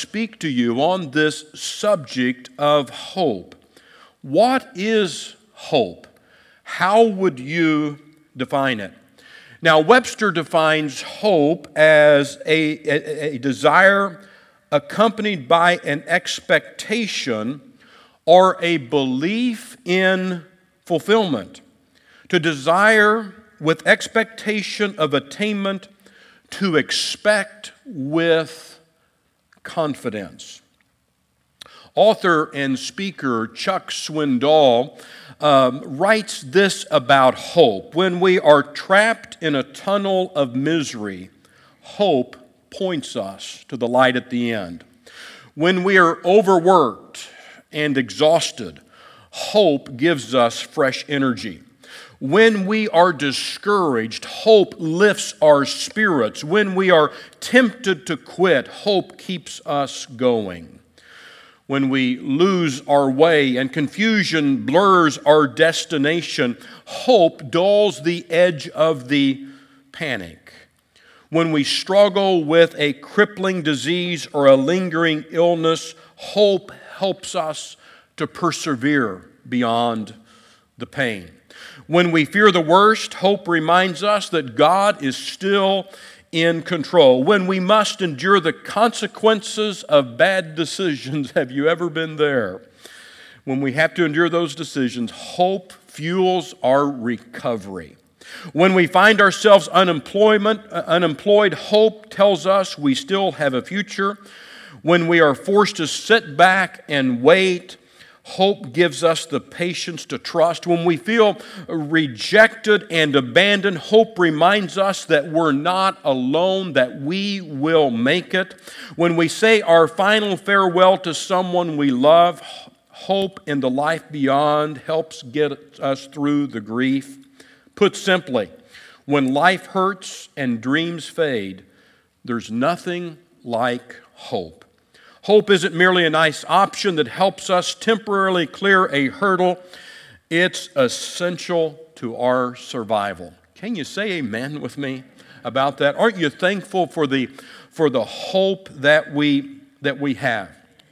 speak to you on this subject of hope. What is hope? How would you define it? Now, Webster defines hope as a desire accompanied by an expectation or a belief in fulfillment. To desire with expectation of attainment, to expect with confidence. Author and speaker Chuck Swindoll writes this about hope. When we are trapped in a tunnel of misery, hope points us to the light at the end. When we are overworked and exhausted, hope gives us fresh energy. When we are discouraged, hope lifts our spirits. When we are tempted to quit, hope keeps us going. When we lose our way and confusion blurs our destination, hope dulls the edge of the panic. When we struggle with a crippling disease or a lingering illness, hope helps us to persevere beyond the pain. When we fear the worst, hope reminds us that God is still in control. When we must endure the consequences of bad decisions, have you ever been there? When we have to endure those decisions, hope fuels our recovery. When we find ourselves unemployed, hope tells us we still have a future. When we are forced to sit back and wait, hope gives us the patience to trust. When we feel rejected and abandoned, hope reminds us that we're not alone, that we will make it. When we say our final farewell to someone we love, hope in the life beyond helps get us through the grief. Put simply, when life hurts and dreams fade, there's nothing like hope. Hope isn't merely a nice option that helps us temporarily clear a hurdle. It's essential to our survival. Can you say amen with me about that? Aren't you thankful for the hope that we have?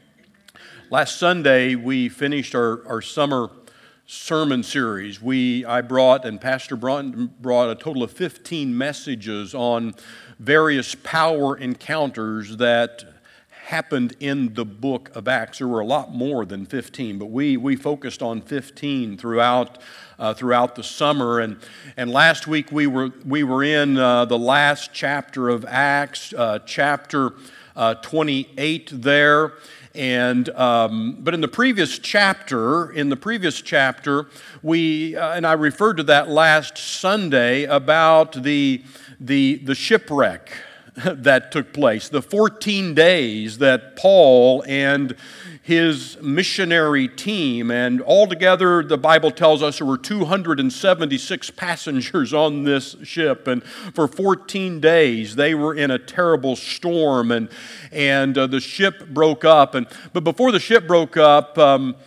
Last Sunday, we finished our summer sermon series. Pastor Broughton brought a total of 15 messages on various power encounters that happened in the book of Acts. There were a lot more than 15, but we focused on 15 throughout the summer. And last week we were in the last chapter of Acts, chapter 28 there. But in the previous chapter, I referred to that last Sunday about the shipwreck that took place, the 14 days that Paul and his missionary team, and altogether the Bible tells us there were 276 passengers on this ship, and for 14 days they were in a terrible storm, and the ship broke up. But before the ship broke up,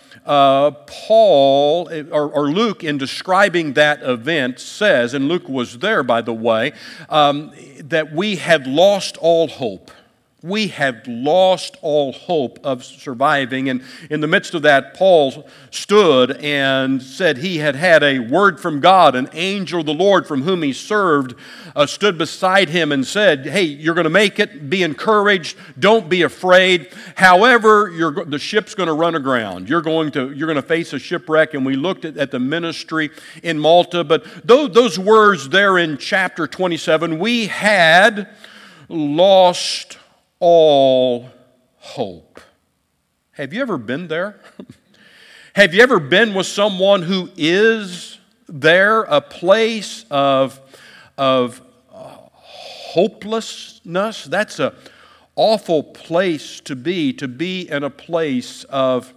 Paul, or Luke, in describing that event, says, and Luke was there, by the way, that we had lost all hope. We had lost all hope of surviving. And in the midst of that, Paul stood and said he had had a word from God. An angel of the Lord from whom he served stood beside him and said, hey, you're going to make it. Be encouraged. Don't be afraid. However, the ship's going to run aground. You're going to face a shipwreck. And we looked at the ministry in Malta. But those words there in chapter 27, we had lost all hope. Have you ever been there? Have you ever been with someone who is there, a place of hopelessness? That's an awful place to be in a place of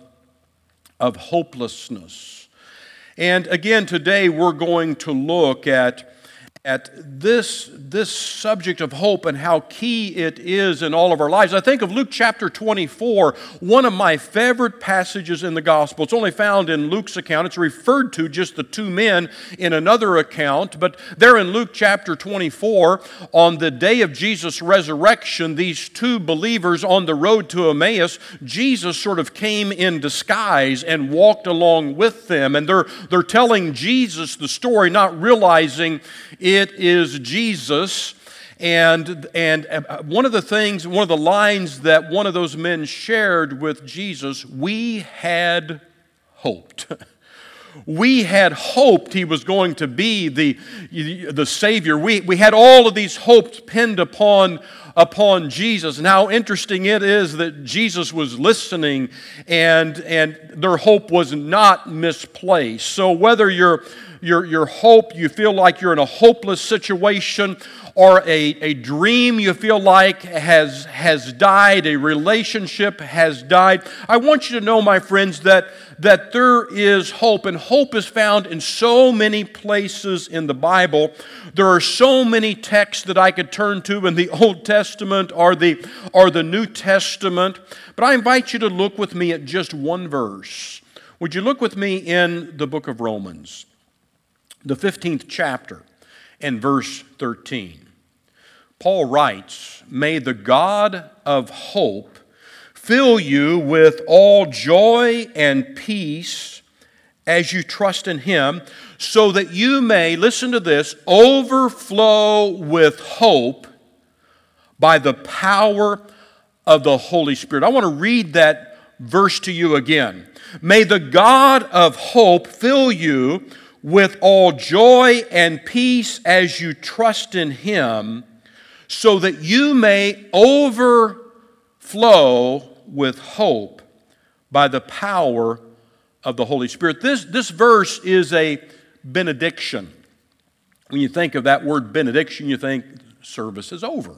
hopelessness. And again, today we're going to look at at this subject of hope and how key it is in all of our lives. I think of Luke chapter 24, one of my favorite passages in the gospel. It's only found in Luke's account. It's referred to just the two men in another account, but there in Luke chapter 24, on the day of Jesus' resurrection, these two believers on the road to Emmaus, Jesus sort of came in disguise and walked along with them, and they're telling Jesus the story, not realizing it is Jesus. And one of the lines that one of those men shared with Jesus, we had hoped. We had hoped he was going to be the Savior. We had all of these hopes pinned upon Jesus. And how interesting it is that Jesus was listening and their hope was not misplaced. So whether your hope, you feel like you're in a hopeless situation, or a dream you feel like has died, a relationship has died, I want you to know, my friends, that there is hope, and hope is found in so many places in the Bible. There are so many texts that I could turn to in the Old Testament or the New Testament, but I invite you to look with me at just one verse. Would you look with me in the book of Romans, the 15th chapter, and verse 13. Paul writes, "May the God of hope fill you with all joy and peace as you trust in Him, so that you may," listen to this, "overflow with hope by the power of the Holy Spirit." I want to read that verse to you again. "May the God of hope fill you with all joy and peace as you trust in Him, so that you may overflow with hope by the power of the Holy Spirit." This verse is a benediction. When you think of that word benediction, you think service is over.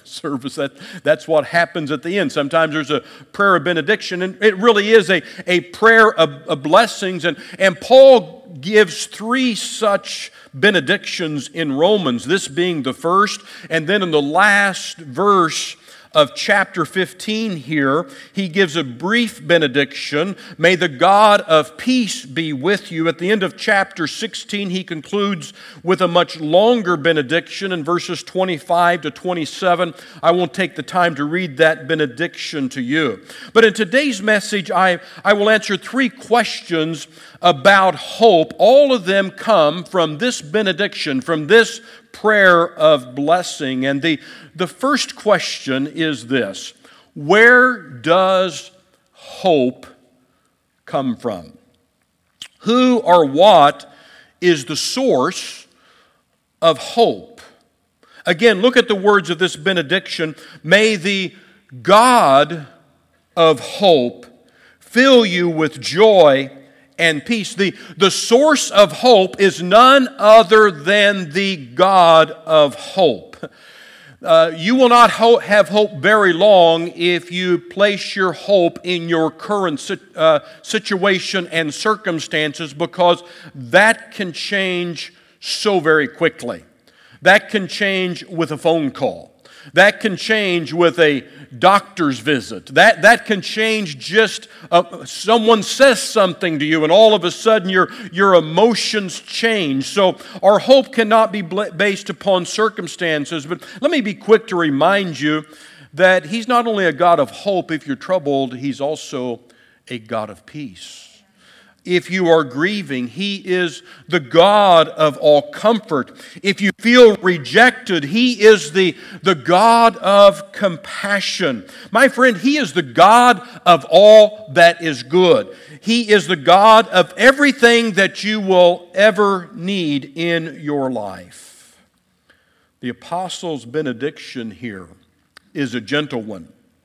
That's what happens at the end. Sometimes there's a prayer of benediction, and it really is a prayer of blessings. And Paul gives three such benedictions in Romans, this being the first. And then in the last verse of chapter 15 here, he gives a brief benediction. "May the God of peace be with you." At the end of chapter 16, he concludes with a much longer benediction in verses 25 to 27. I won't take the time to read that benediction to you. But in today's message, I will answer three questions about hope. All of them come from this benediction, from this prayer of blessing. And the first question is this: where does hope come from? Who or what is the source of hope? Again, look at the words of this benediction. "May the God of hope fill you with joy and peace." The source of hope is none other than the God of hope. You will not have hope very long if you place your hope in your current situation and circumstances, because that can change so very quickly. That can change with a phone call. That can change with a doctor's visit. That can change just someone says something to you and all of a sudden your emotions change. So our hope cannot be based upon circumstances. But let me be quick to remind you that He's not only a God of hope if you're troubled, He's also a God of peace. If you are grieving, He is the God of all comfort. If you feel rejected, He is the God of compassion. My friend, He is the God of all that is good. He is the God of everything that you will ever need in your life. The apostle's benediction here is a gentle one.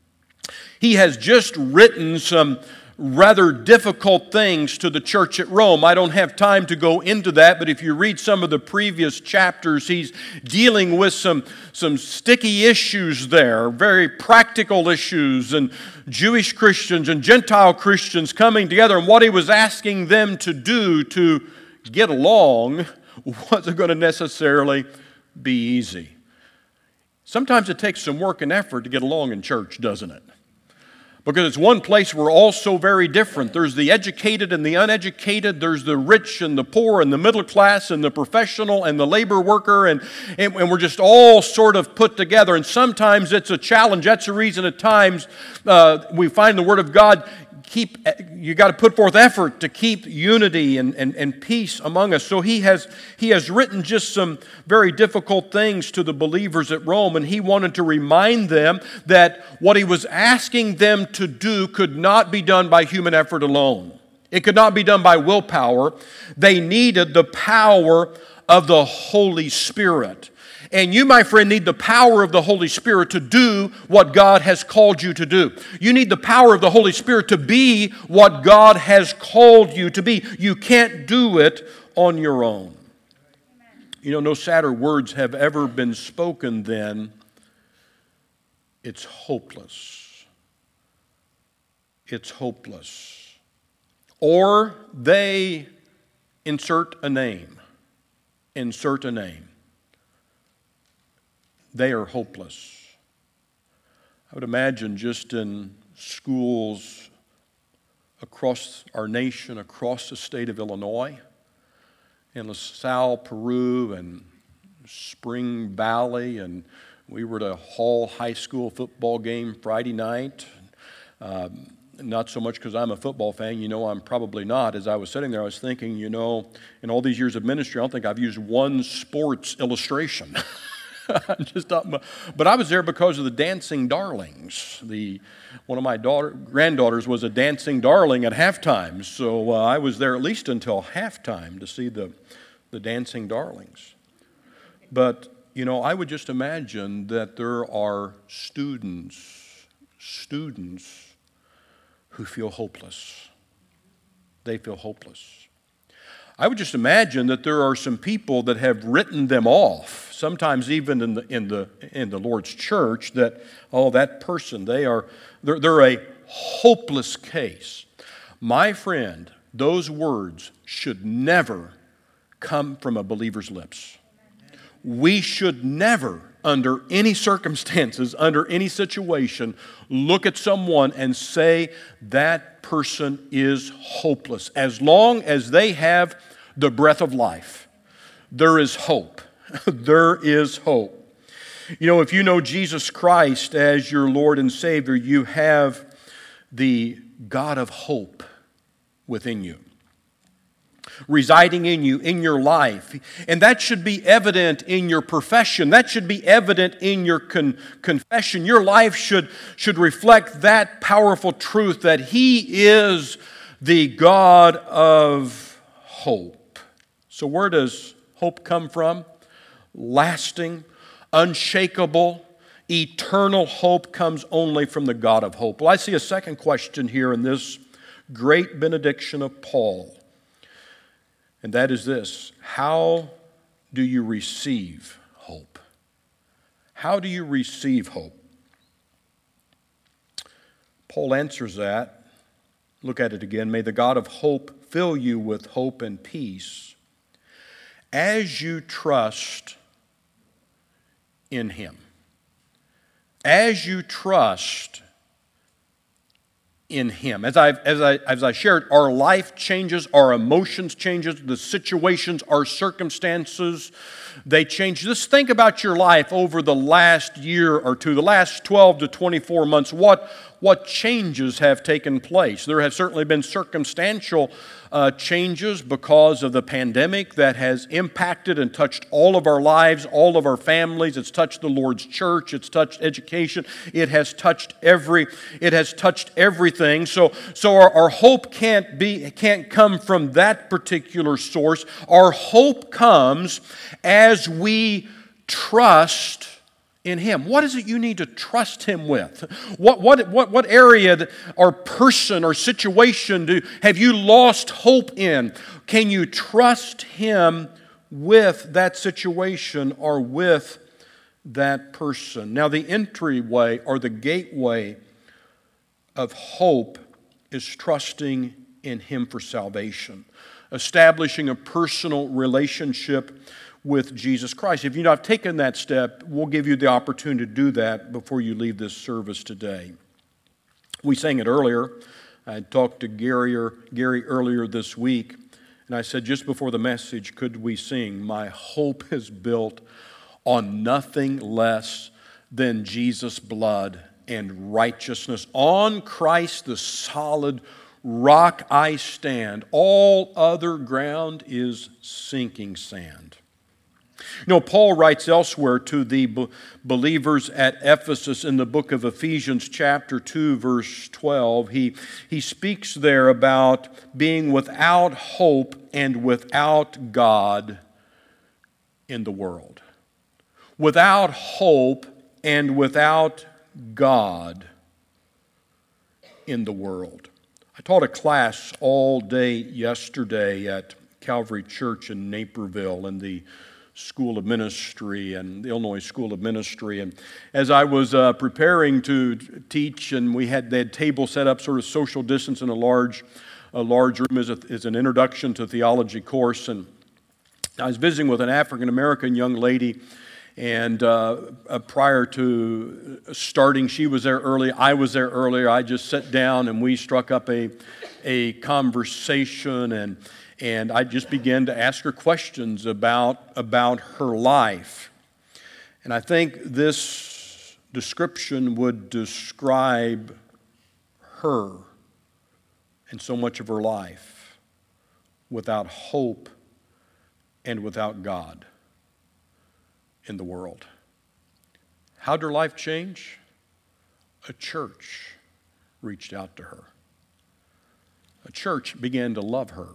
He has just written some rather difficult things to the church at Rome. I don't have time to go into that, but if you read some of the previous chapters, he's dealing with some sticky issues there, very practical issues, and Jewish Christians and Gentile Christians coming together, and what he was asking them to do to get along wasn't going to necessarily be easy. Sometimes it takes some work and effort to get along in church, doesn't it? Because it's one place we're all so very different. There's the educated and the uneducated. There's the rich and the poor and the middle class and the professional and the labor worker. And we're just all sort of put together. And sometimes it's a challenge. That's the reason at times we find the Word of God, you got to put forth effort to keep unity and peace among us. So he has written just some very difficult things to the believers at Rome, and he wanted to remind them that what he was asking them to do could not be done by human effort alone. It could not be done by willpower. They needed the power of the Holy Spirit. And you, my friend, need the power of the Holy Spirit to do what God has called you to do. You need the power of the Holy Spirit to be what God has called you to be. You can't do it on your own. You know, no sadder words have ever been spoken than, it's hopeless. It's hopeless. Or they insert a name. Insert a name. They are hopeless. I would imagine just in schools across our nation, across the state of Illinois, in LaSalle, Peru, and Spring Valley, and we were at a Hall High School football game Friday night. Not so much because I'm a football fan, I'm probably not. As I was sitting there, I was thinking, in all these years of ministry, I don't think I've used one sports illustration. But I was there because of the Dancing Darlings. One of my granddaughters was a dancing darling at halftime, so I was there at least until halftime to see the Dancing Darlings. But, I would just imagine that there are students who feel hopeless. They feel hopeless. I would just imagine that there are some people that have written them off, sometimes even in the Lord's church, that that person, they're a hopeless case. My friend, those words should never come from a believer's lips. We should never, under any circumstances, under any situation, look at someone and say that person is hopeless. As long as they have the breath of life, there is hope. There is hope. If you know Jesus Christ as your Lord and Savior, you have the God of hope within you, residing in you, in your life. And that should be evident in your profession. That should be evident in your confession. Your life should reflect that powerful truth that He is the God of hope. So where does hope come from? Lasting, unshakable, eternal hope comes only from the God of hope. Well, I see a second question here in this great benediction of Paul. And that is this: how do you receive hope? How do you receive hope? Paul answers that. Look at it again. May the God of hope fill you with hope and peace as you trust in Him. As you trust in Him. As I shared, our life changes, our emotions changes, the situations, our circumstances, they change. Just think about your life over the last year or two, the last 12 to 24 months. What changes have taken place? There have certainly been circumstantial changes because of the pandemic that has impacted and touched all of our lives, all of our families. It's touched the Lord's church. It's touched education. It has touched everything. So our hope can't come from that particular source. Our hope comes as we trust in Him. What is it you need to trust Him with? What area or person or situation have you lost hope in? Can you trust Him with that situation or with that person? Now, the entryway or the gateway of hope is trusting in Him for salvation, establishing a personal relationship with Jesus Christ. If you've not taken that step, we'll give you the opportunity to do that before you leave this service today. We sang it earlier. I talked to Gary earlier this week, and I said just before the message, could we sing, "My hope is built on nothing less than Jesus' blood and righteousness. On Christ the solid rock I stand. All other ground is sinking sand." You know, Paul writes elsewhere to the believers at Ephesus in the book of Ephesians chapter 2, verse 12. He speaks there about being without hope and without God in the world. Without hope and without God in the world. I taught a class all day yesterday at Calvary Church in Naperville in the School of Ministry and the Illinois School of Ministry. And as I was preparing to teach, and they had tables set up sort of social distance in a large room as an introduction to theology course. And I was visiting with an African-American young lady, and prior to starting, she was there early, I was there earlier. I just sat down and we struck up a conversation, and I just began to ask her questions about her life. And I think this description would describe her and so much of her life: without hope and without God in the world. How did her life change? A church reached out to her. A church began to love her.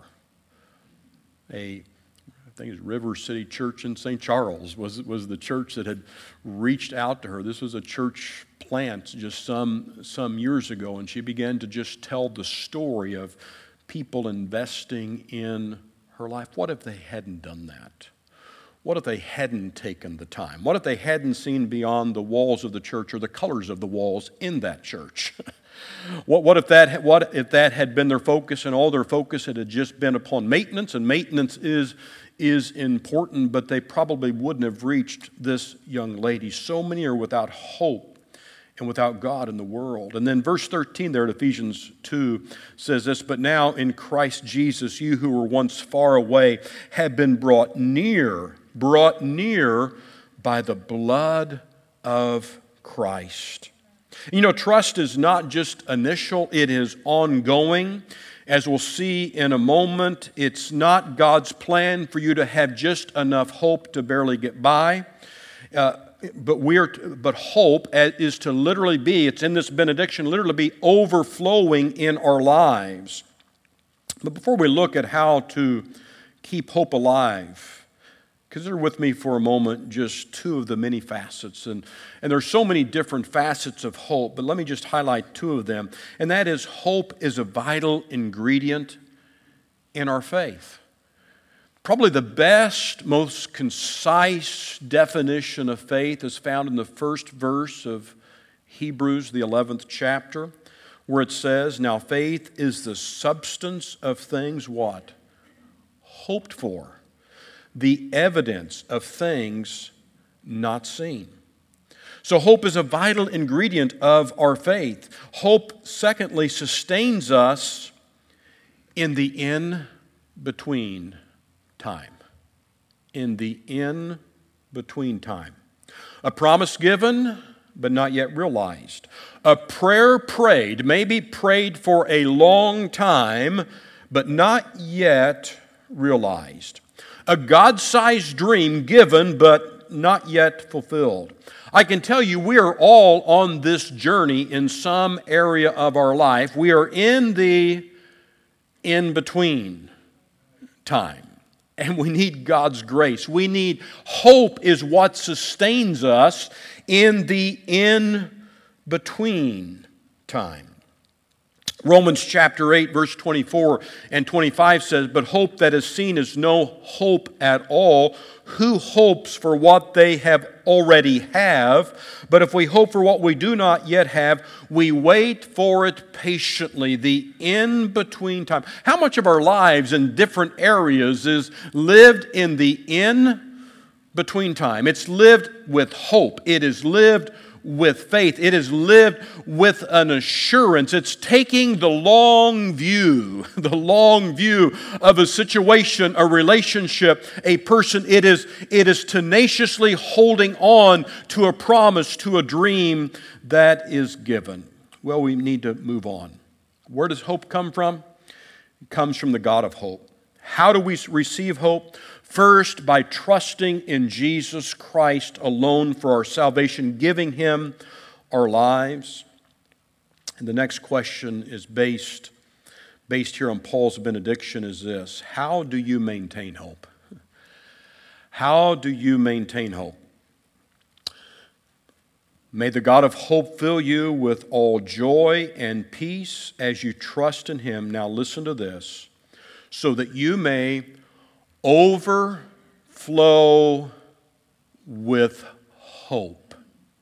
I think it's River City Church in St. Charles was the church that had reached out to her. This was a church plant just some years ago, and she began to just tell the story of people investing in her life. What if they hadn't done that? What if they hadn't taken the time? What if they hadn't seen beyond the walls of the church or the colors of the walls in that church? What if that had been their focus, and all their focus had just been upon maintenance? And maintenance is important, but they probably wouldn't have reached this young lady. So many are without hope and without God in the world. And then verse 13 there at Ephesians 2 says this: "But now in Christ Jesus, you who were once far away have been brought near by the blood of Christ." You know, trust is not just initial, it is ongoing. As we'll see in a moment, it's not God's plan for you to have just enough hope to barely get by. But hope is to literally be, it's in this benediction, literally be overflowing in our lives. But before we look at how to keep hope alive, consider with me for a moment just two of the many facets. And there's so many different facets of hope, but let me just highlight two of them. And that is, hope is a vital ingredient in our faith. Probably the best, most concise definition of faith is found in the first verse of Hebrews, the 11th chapter, where it says, "Now faith is the substance of things" what? Hoped for. The evidence of things not seen. So hope is a vital ingredient of our faith. Hope, secondly, sustains us in the in-between time. In the in-between time. A promise given, but not yet realized. A prayer prayed, maybe prayed for a long time, but not yet realized. A God-sized dream given, but not yet fulfilled. I can tell you, we are all on this journey in some area of our life. We are in the in-between time, and we need God's grace. We need hope is what sustains us in the in-between time. Romans chapter 8, verse 24 and 25 says, "But hope that is seen is no hope at all. Who hopes for what they have already have? But if we hope for what we do not yet have, we wait for it patiently." The in-between time. How much of our lives in different areas is lived in the between time. It's lived with hope. It is lived with faith. It is lived with an assurance. It's taking the long view of a situation, a relationship, a person. It is tenaciously holding on to a promise, to a dream that is given. Well, we need to move on. Where does hope come from? It comes from the God of hope. How do we receive hope? First, by trusting in Jesus Christ alone for our salvation, giving Him our lives. And the next question is based here on Paul's benediction is this: how do you maintain hope? How do you maintain hope? May the God of hope fill you with all joy and peace as you trust in Him. Now listen to this: so that you may overflow with hope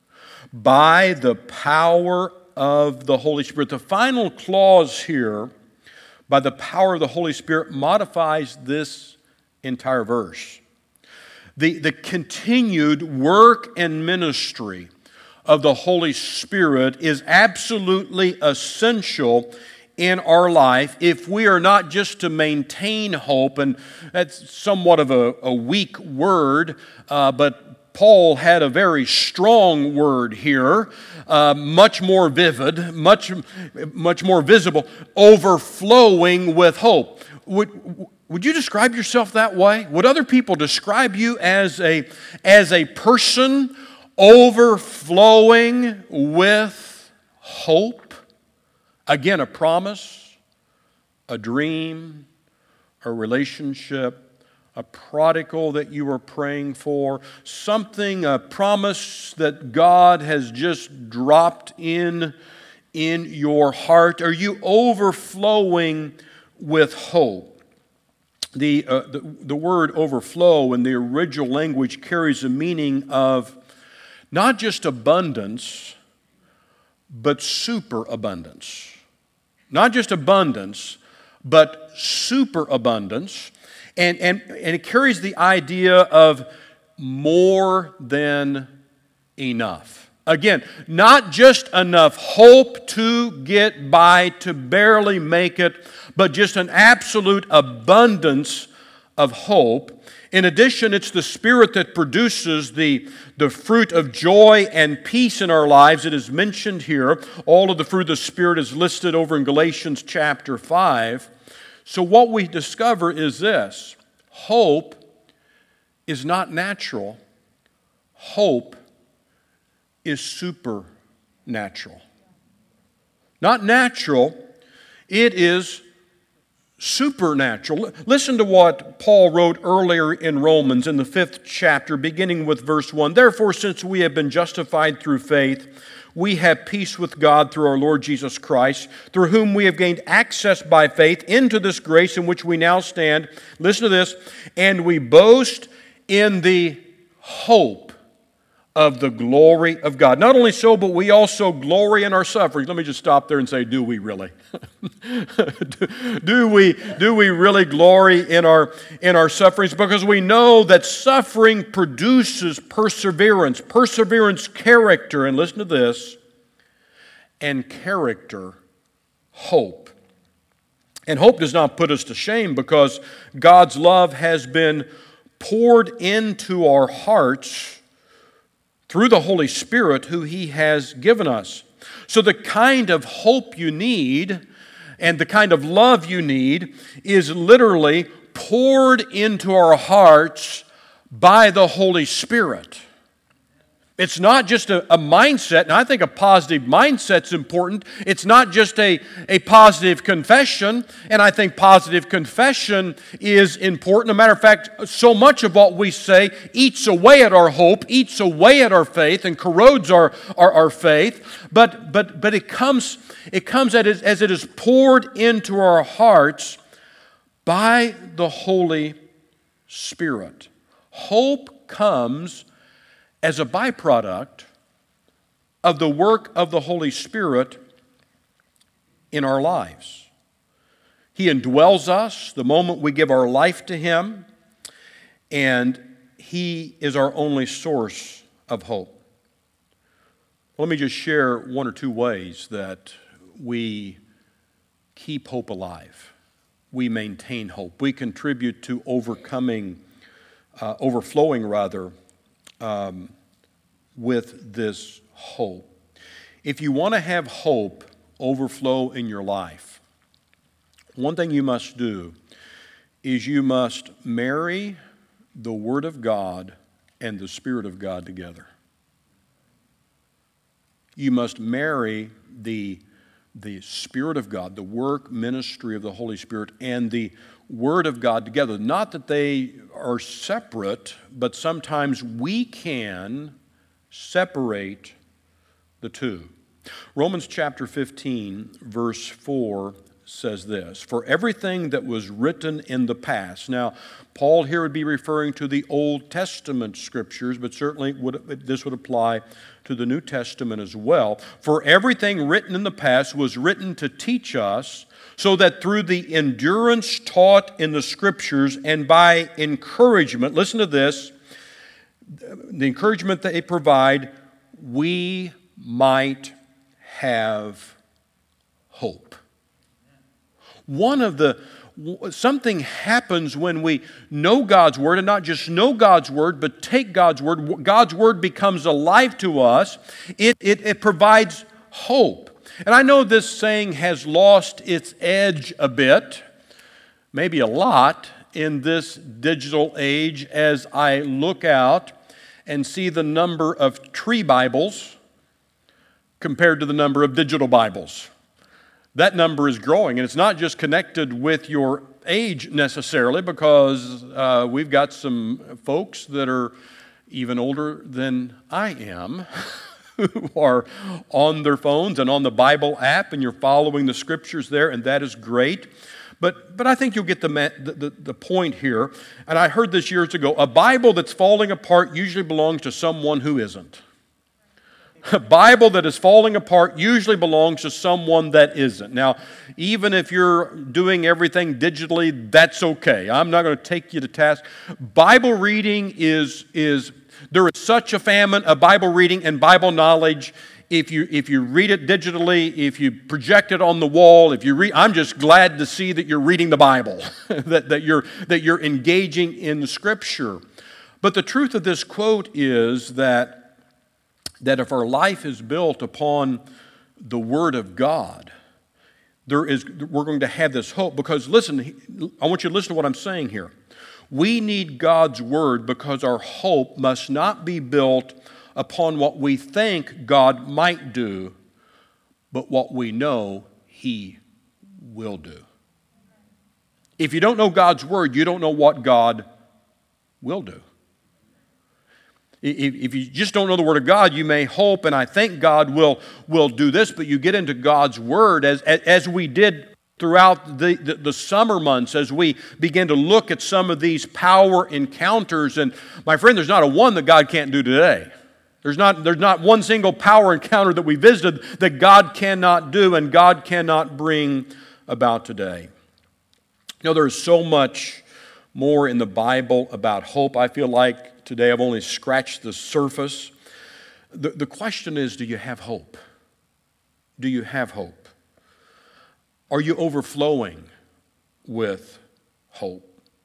by the power of the Holy Spirit. The final clause here, by the power of the Holy Spirit, modifies this entire verse. The continued work and ministry of the Holy Spirit is absolutely essential in our life if we are not just to maintain hope, and that's somewhat of a weak word, but Paul had a very strong word here, much more vivid, much more visible, overflowing with hope. Would you describe yourself that way? Would other people describe you as a person overflowing with hope? Again, a promise, a dream, a relationship, a prodigal that you were praying for, something, a promise that God has just dropped in your heart. Are you overflowing with hope? The word overflow in the original language carries a meaning of not just abundance, but superabundance. Not just abundance, but superabundance. And it carries the idea of more than enough. Again, not just enough hope to get by, to barely make it, but just an absolute abundance of hope. In addition, it's the Spirit that produces the fruit of joy and peace in our lives. It is mentioned here. All of the fruit of the Spirit is listed over in Galatians chapter 5. So what we discover is this: hope is not natural. Hope is supernatural. Not natural, it is supernatural. Listen to what Paul wrote earlier in Romans in the 5th chapter, beginning with verse 1. Therefore, since we have been justified through faith, we have peace with God through our Lord Jesus Christ, through whom we have gained access by faith into this grace in which we now stand. Listen to this: and we boast in the hope of the glory of God. Not only so, but we also glory in our sufferings. Let me just stop there and say, do we really? do we really glory in our sufferings? Because we know that suffering produces perseverance. Perseverance, character, and listen to this, and character, hope. And hope does not put us to shame, because God's love has been poured into our hearts through the Holy Spirit who He has given us. So the kind of hope you need and the kind of love you need is literally poured into our hearts by the Holy Spirit. It's not just a mindset, and I think a positive mindset's important. It's not just a positive confession, and I think positive confession is important. As a matter of fact, so much of what we say eats away at our hope, eats away at our faith, and corrodes our faith. But it comes as it is poured into our hearts by the Holy Spirit. Hope comes as a byproduct of the work of the Holy Spirit in our lives. He indwells us the moment we give our life to Him, and He is our only source of hope. Let me just share one or two ways that we keep hope alive. We maintain hope. We contribute to overflowing with this hope. If you want to have hope overflow in your life, one thing you must do is you must marry the Word of God and the Spirit of God together. You must marry the Spirit of God, the work, ministry of the Holy Spirit, and the Word of God together. Not that they are separate, but sometimes we can separate the two. Romans chapter 15, verse 4 says this, "For everything that was written in the past." Now, Paul here would be referring to the Old Testament scriptures, but certainly this would apply to the New Testament as well. "For everything written in the past was written to teach us, so that through the endurance taught in the scriptures and by encouragement," listen to this, the encouragement that they provide, "we might have hope." Something happens when we know God's Word, and not just know God's Word, but take God's Word. God's Word becomes alive to us. It provides hope. And I know this saying has lost its edge a bit, maybe a lot, in this digital age as I look out and see the number of tree Bibles compared to the number of digital Bibles. That number is growing, and it's not just connected with your age necessarily, because we've got some folks that are even older than I am who are on their phones and on the Bible app, and you're following the scriptures there, and that is great. But I think you'll get the point here. And I heard this years ago, a Bible that's falling apart usually belongs to someone who isn't. A Bible that is falling apart usually belongs to someone that isn't. Now, even if you're doing everything digitally, that's okay. I'm not going to take you to task. Bible reading there is such a famine of Bible reading and Bible knowledge. If you read it digitally, if you project it on the wall, I'm just glad to see that you're reading the Bible, that you're engaging in the Scripture. But the truth of this quote is that if our life is built upon the Word of God, we're going to have this hope. Because listen, I want you to listen to what I'm saying here. We need God's Word because our hope must not be built upon what we think God might do, but what we know He will do. If you don't know God's Word, you don't know what God will do. If you just don't know the Word of God, you may hope, and I think God will do this, but you get into God's Word, as we did throughout the summer months, as we begin to look at some of these power encounters. And my friend, there's not a one that God can't do today. There's not one single power encounter that we visited that God cannot do and God cannot bring about today. You know, there's so much more in the Bible about hope. I feel like today I've only scratched the surface. The question is, do you have hope? Do you have hope? Are you overflowing with hope?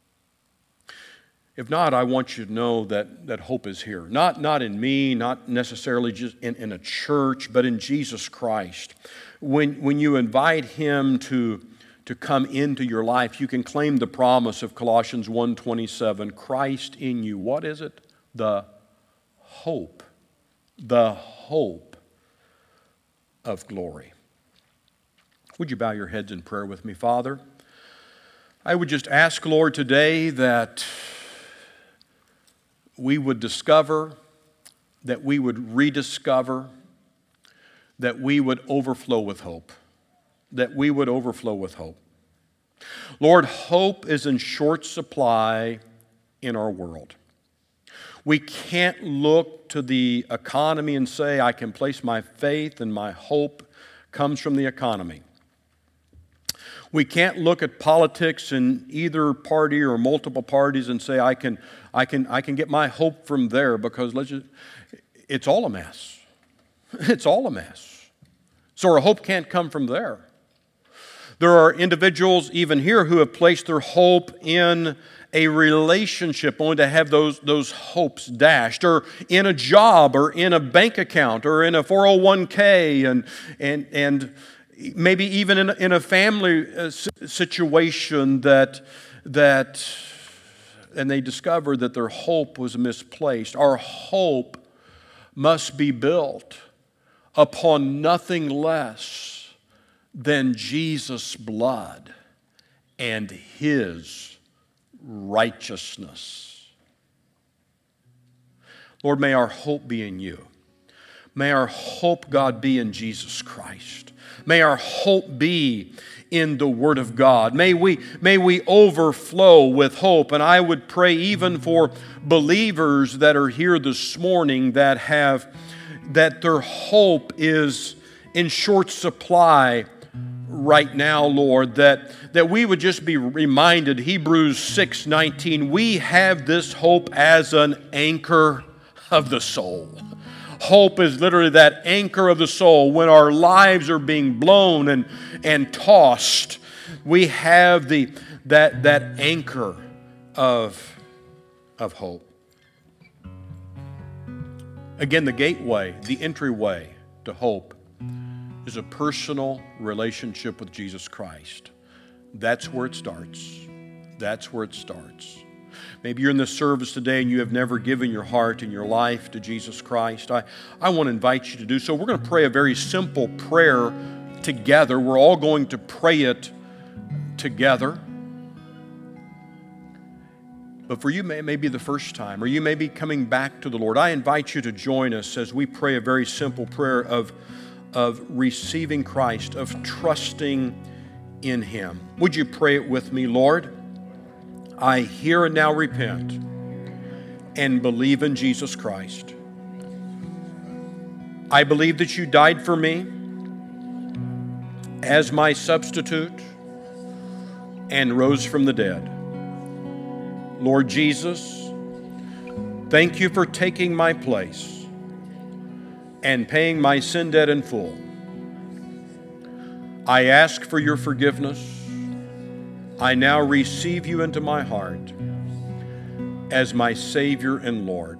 If not, I want you to know that hope is here. Not in me, not necessarily just in a church, but in Jesus Christ. When you invite Him to come into your life, you can claim the promise of Colossians 1:27, Christ in you. What is it? The hope of glory. Would you bow your heads in prayer with me, Father? I would just ask, Lord, today that we would discover, that we would rediscover, that we would overflow with hope. That we would overflow with hope. Lord, hope is in short supply in our world. We can't look to the economy and say, I can place my faith and my hope comes from the economy. We can't look at politics in either party or multiple parties and say, I can get my hope from there, because it's all a mess. It's all a mess. So our hope can't come from there. There are individuals even here who have placed their hope in a relationship, only to have those hopes dashed, or in a job, or in a bank account, or in a 401k, and maybe even in a family situation that and they discover that their hope was misplaced. Our hope must be built upon nothing less than Jesus' blood and His righteousness. Lord, may our hope be in You. May our hope, God, be in Jesus Christ. May our hope be in the Word of God. May we overflow with hope. And I would pray even for believers that are here this morning that their hope is in short supply right now, Lord, that we would just be reminded, Hebrews 6:19, we have this hope as an anchor of the soul. Hope is literally that anchor of the soul. When our lives are being blown and tossed, we have that anchor of hope. Again, the gateway, the entryway to hope is a personal relationship with Jesus Christ. That's where it starts. That's where it starts. Maybe you're in this service today and you have never given your heart and your life to Jesus Christ. I want to invite you to do so. We're going to pray a very simple prayer together. We're all going to pray it together. But for you, it may be the first time, or you may be coming back to the Lord. I invite you to join us as we pray a very simple prayer of receiving Christ, of trusting in Him. Would you pray it with me? Lord, I hear and now repent and believe in Jesus Christ. I believe that You died for me as my substitute and rose from the dead. Lord Jesus, thank You for taking my place and paying my sin debt in full. I ask for Your forgiveness. I now receive You into my heart as my Savior and Lord.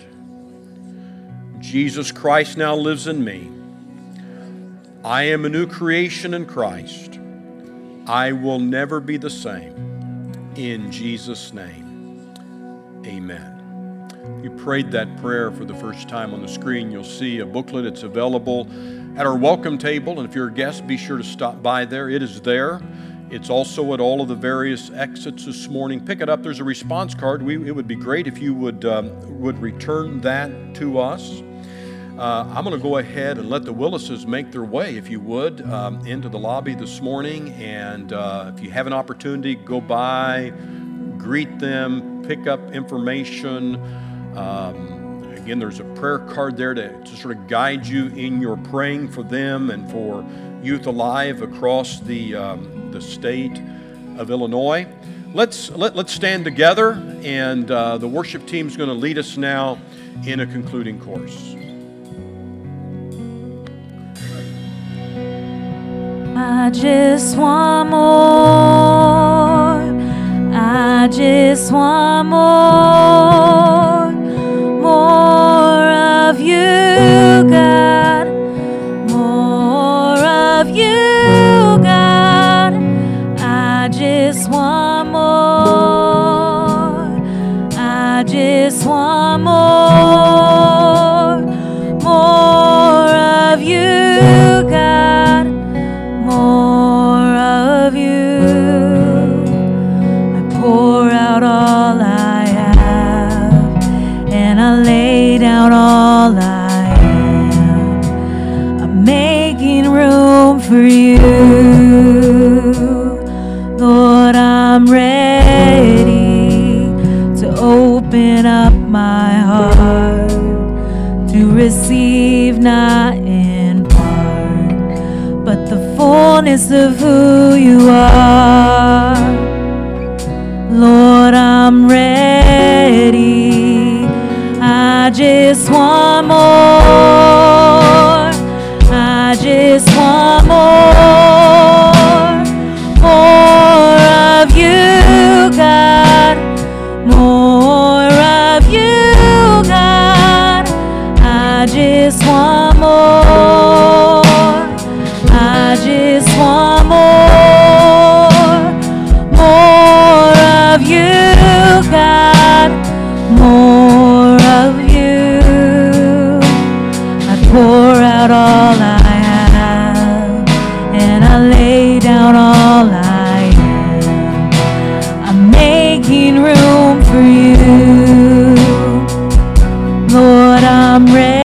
Jesus Christ now lives in me. I am a new creation in Christ. I will never be the same. In Jesus' name, amen. If you prayed that prayer for the first time, on the screen you'll see a booklet. It's available at our welcome table, and if you're a guest, be sure to stop by there. It is there. It's also at all of the various exits this morning. Pick it up. There's a response card. It would be great if you would return that to us. I'm going to go ahead and let the Willises make their way, if you would, into the lobby this morning. And if you have an opportunity, go by, greet them, pick up information. Again, there's a prayer card there to sort of guide you in your praying for them and for Youth Alive across the state of Illinois. Let's stand together, and the worship team's going to lead us now in a concluding chorus. I just want more. I just want more. More of You, God. More of You, God. I just want more. I just want more. More of You, God. More of You. I pour out all I have, and I lay down all I am. I'm making room for You. Lord, I'm ready to open up my heart to receive, not in part, but the fullness fullness of who you are. Lord, I'm ready. I just want more. I just want more. More of you, God. More of you, God. I just want more. I just want more. More of you, God. More of you. I pour out all I have, and I lay down all I am. I'm making room